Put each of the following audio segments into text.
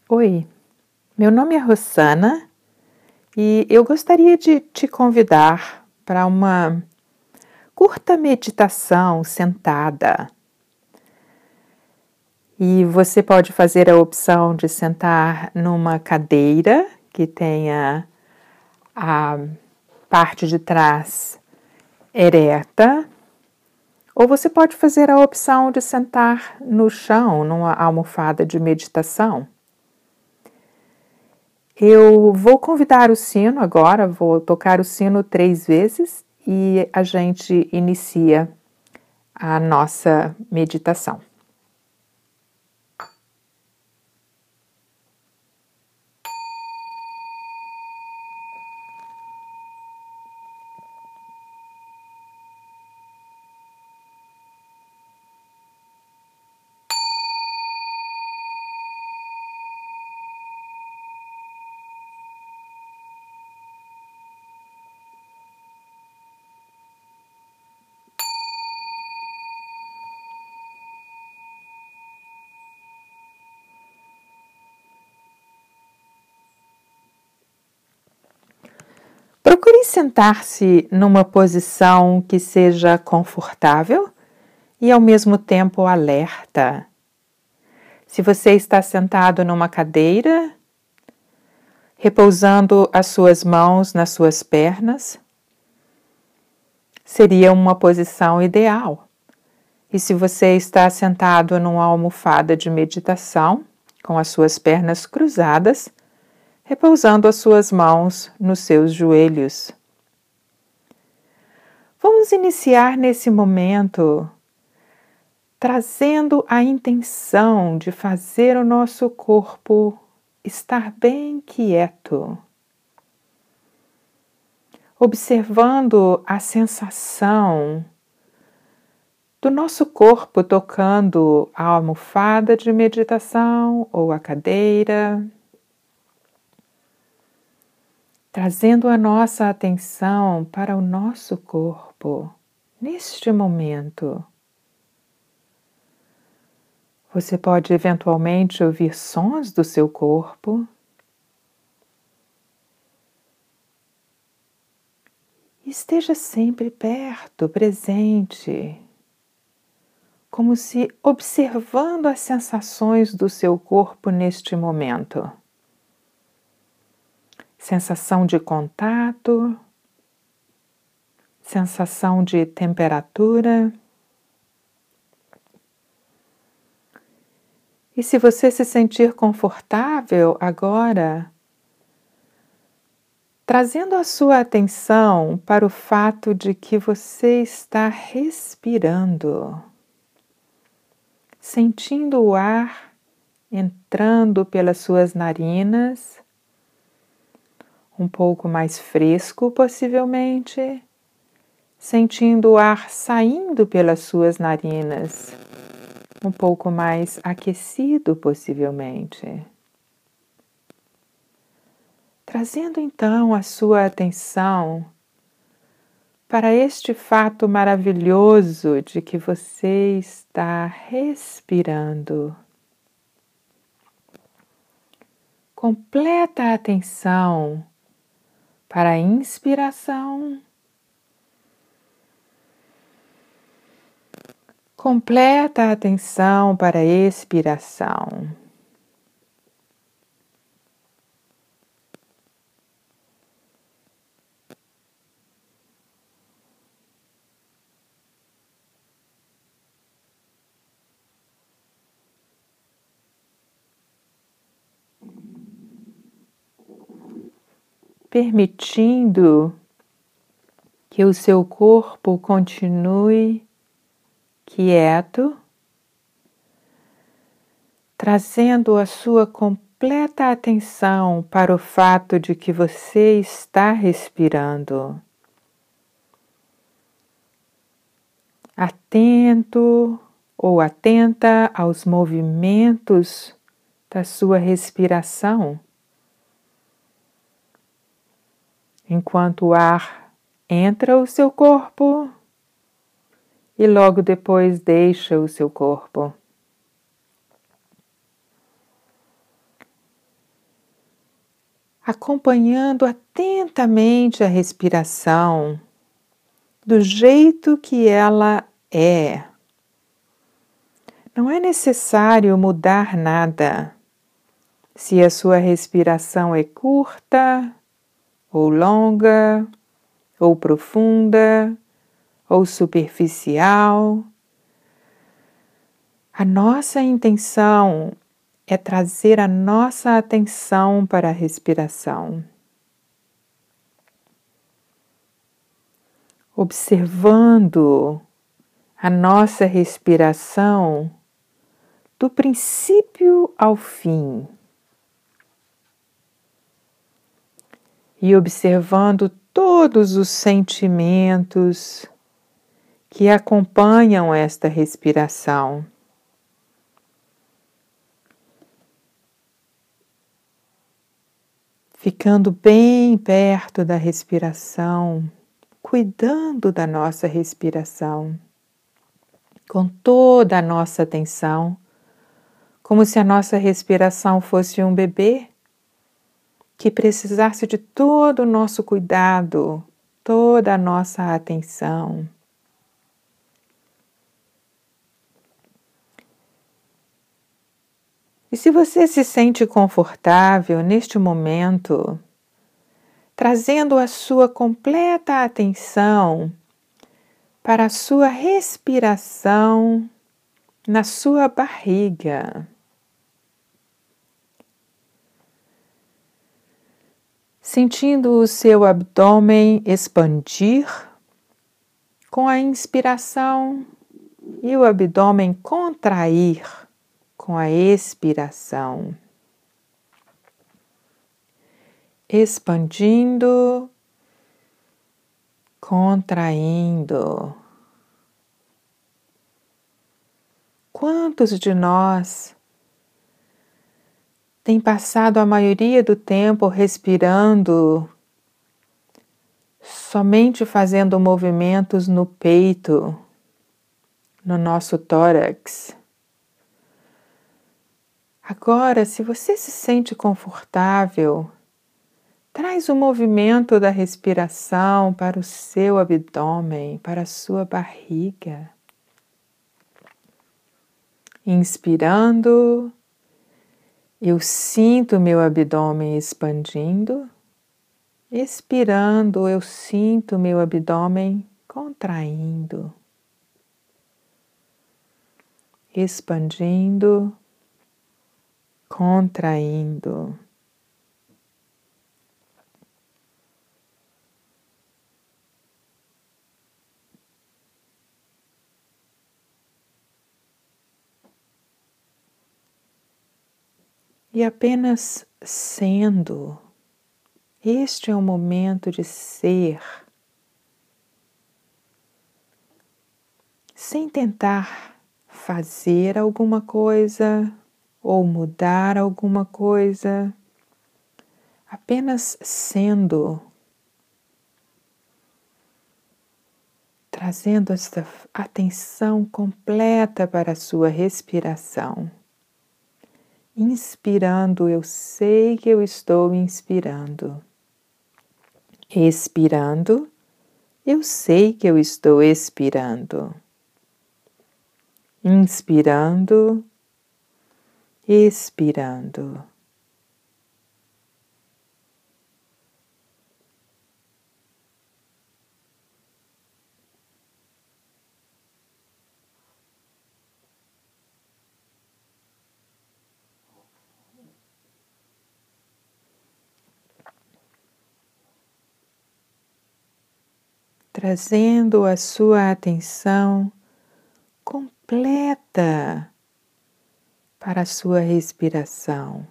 Oi, meu nome é Rosana e eu gostaria de te convidar para uma curta meditação sentada. E você pode fazer a opção de sentar numa cadeira que tenha a parte de trás ereta, ou você pode fazer a opção de sentar no chão, numa almofada de meditação. Eu vou convidar o sino agora, vou tocar o sino 3 vezes e a gente inicia a nossa meditação. Procure sentar-se numa posição que seja confortável e ao mesmo tempo alerta. Se você está sentado numa cadeira, repousando as suas mãos nas suas pernas, seria uma posição ideal. E se você está sentado numa almofada de meditação, com as suas pernas cruzadas, repousando as suas mãos nos seus joelhos. Vamos iniciar nesse momento trazendo a intenção de fazer o nosso corpo estar bem quieto, observando a sensação do nosso corpo tocando a almofada de meditação ou a cadeira, trazendo a nossa atenção para o nosso corpo neste momento. Você pode eventualmente ouvir sons do seu corpo. Esteja sempre perto, presente, como se observando as sensações do seu corpo neste momento. Sensação de contato, sensação de temperatura. E se você se sentir confortável agora, trazendo a sua atenção para o fato de que você está respirando, sentindo o ar entrando pelas suas narinas, um pouco mais fresco possivelmente, sentindo o ar saindo pelas suas narinas, um pouco mais aquecido possivelmente. Trazendo então a sua atenção para este fato maravilhoso de que você está respirando. Completa atenção para a inspiração, completa atenção para a expiração. Permitindo que o seu corpo continue quieto, trazendo a sua completa atenção para o fato de que você está respirando. Atento ou atenta aos movimentos da sua respiração, enquanto o ar entra o seu corpo e logo depois deixa o seu corpo. acompanhando atentamente a respiração do jeito que ela é. Não é necessário mudar nada. Se a sua respiração é curta, ou longa, ou profunda, ou superficial, a nossa intenção é trazer a nossa atenção para a respiração. Observando a nossa respiração do princípio ao fim. E observando todos os sentimentos que acompanham esta respiração. Ficando bem perto da respiração, cuidando da nossa respiração, com toda a nossa atenção, como se a nossa respiração fosse um bebê que precisasse de todo o nosso cuidado, toda a nossa atenção. E se você se sente confortável neste momento, trazendo a sua completa atenção para a sua respiração na sua barriga. Sentindo o seu abdômen expandir com a inspiração e o abdômen contrair com a expiração. Expandindo, contraindo. Quantos de nós têm passado a maioria do tempo respirando, somente fazendo movimentos no peito, no nosso tórax? Agora, se você se sente confortável, traz o movimento da respiração para o seu abdômen, para a sua barriga. Inspirando, eu sinto meu abdômen expandindo. Expirando, eu sinto meu abdômen contraindo. Expandindo, contraindo. E apenas sendo. Este é o momento de ser. Sem tentar fazer alguma coisa ou mudar alguma coisa. Apenas sendo. Trazendo esta atenção completa para a sua respiração. Inspirando, eu sei que eu estou inspirando. Expirando, eu sei que eu estou expirando. Inspirando, expirando. Trazendo a sua atenção completa para a sua respiração.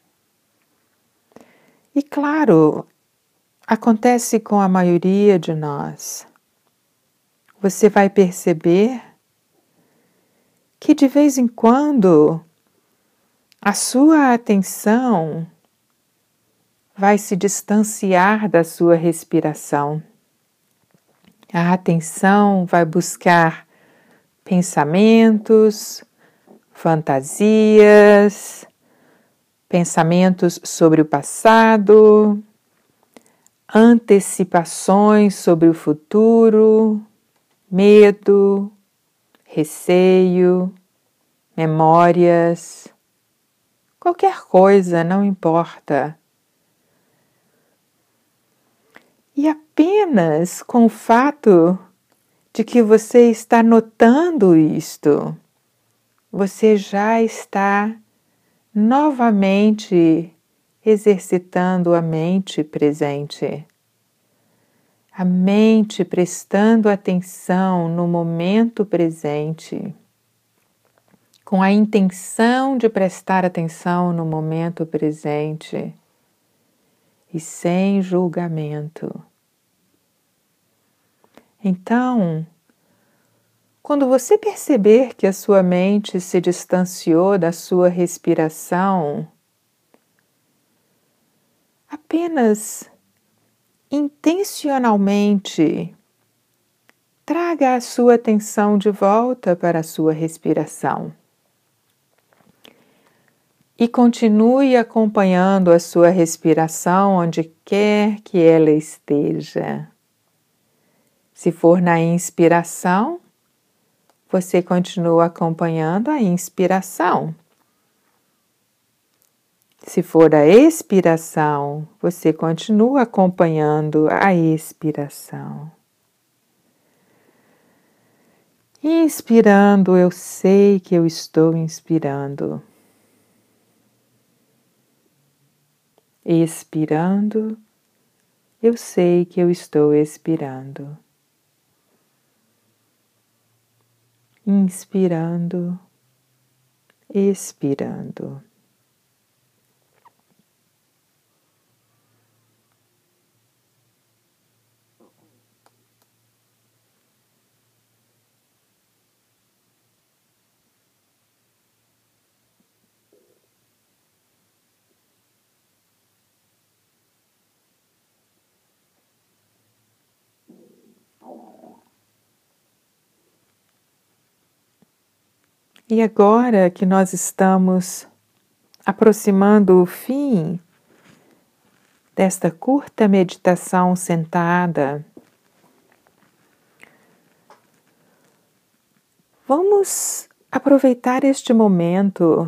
E claro, acontece com a maioria de nós. Você vai perceber que de vez em quando a sua atenção vai se distanciar da sua respiração. A atenção vai buscar pensamentos, fantasias, pensamentos sobre o passado, antecipações sobre o futuro, medo, receio, memórias, qualquer coisa, não importa. E apenas com o fato de que você está notando isto, você já está novamente exercitando a mente presente. A mente prestando atenção no momento presente, com a intenção de prestar atenção no momento presente e sem julgamento. Então, quando você perceber que a sua mente se distanciou da sua respiração, apenas intencionalmente traga a sua atenção de volta para a sua respiração e continue acompanhando a sua respiração onde quer que ela esteja. Se for na inspiração, você continua acompanhando a inspiração. Se for a expiração, você continua acompanhando a expiração. Inspirando, eu sei que eu estou inspirando. Expirando, eu sei que eu estou expirando. Inspirando, expirando. E agora que nós estamos aproximando o fim desta curta meditação sentada, vamos aproveitar este momento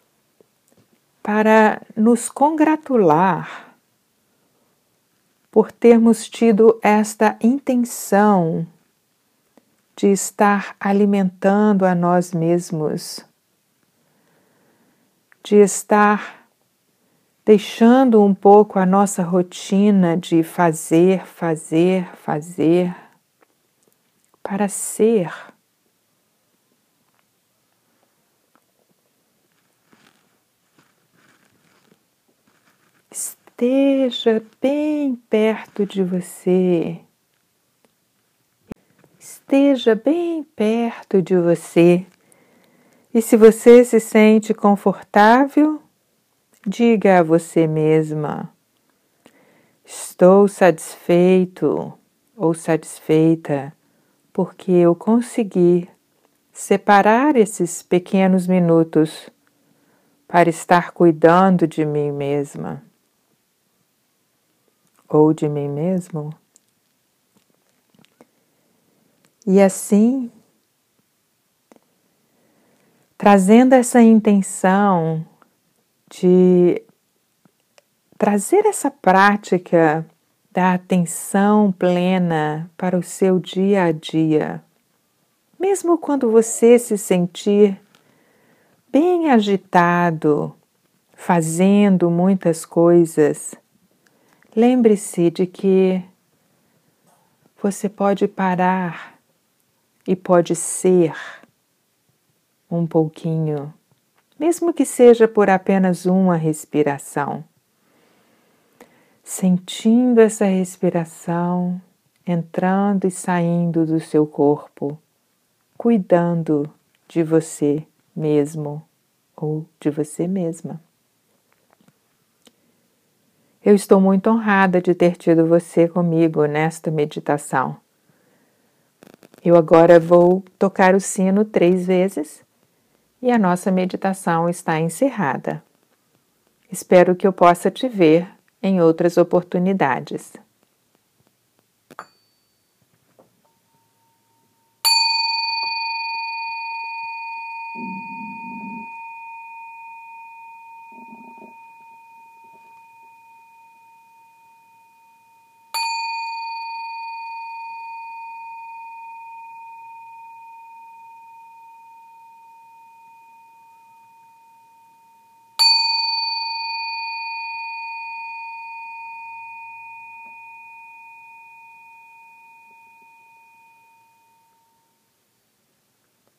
para nos congratular por termos tido esta intenção de estar alimentando a nós mesmos, de estar deixando um pouco a nossa rotina de fazer, para ser. Esteja bem perto de você. Esteja bem perto de você. E se você se sente confortável, diga a você mesma: estou satisfeito ou satisfeita porque eu consegui separar esses pequenos minutos para estar cuidando de mim mesma ou de mim mesmo. E assim, trazendo essa intenção de trazer essa prática da atenção plena para o seu dia a dia, mesmo quando você se sentir bem agitado, fazendo muitas coisas, lembre-se de que você pode parar e pode ser um pouquinho, mesmo que seja por apenas uma respiração. Sentindo essa respiração entrando e saindo do seu corpo, cuidando de você mesmo ou de você mesma. Eu estou muito honrada de ter tido você comigo nesta meditação. Eu agora vou tocar o sino 3 vezes e a nossa meditação está encerrada. Espero que eu possa te ver em outras oportunidades.